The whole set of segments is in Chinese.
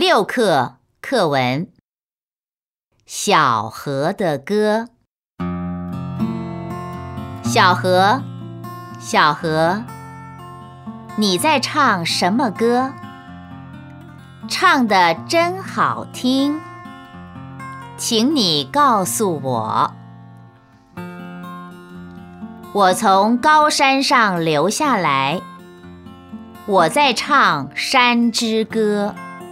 6课课文：小河的歌。小河，小河，你在唱什么歌？唱得真好听，请你告诉我。我从高山上流下来，我在唱山之歌。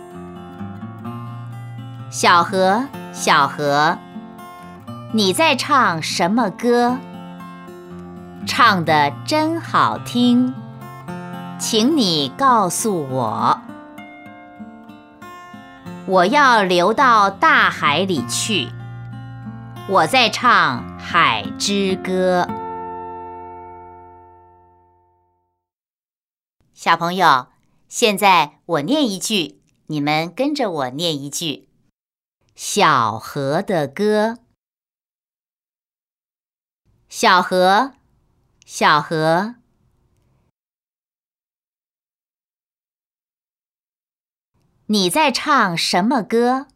小河，小河，你在唱什么歌？唱得真好听，请你告诉我。我要流到大海里去，我在唱海之歌。小朋友，现在我念一句，你们跟着我念一句。小河的歌。小河，小河，你在唱什么歌？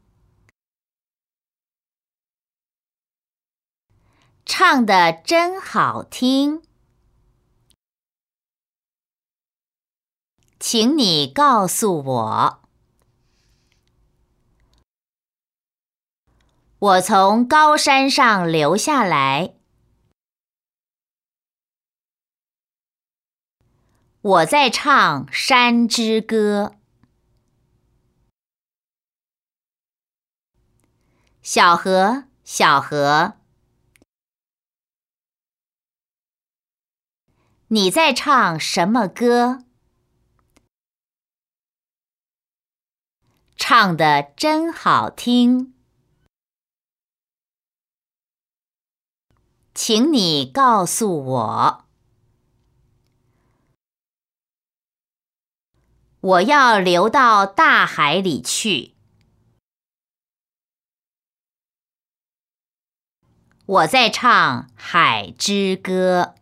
唱得真好听，请你告诉我。我从高山上流下来，我在唱山之歌。小河，小河，你在唱什么歌？唱得真好听，请你告诉我。我要流到大海里去，我在唱海之歌。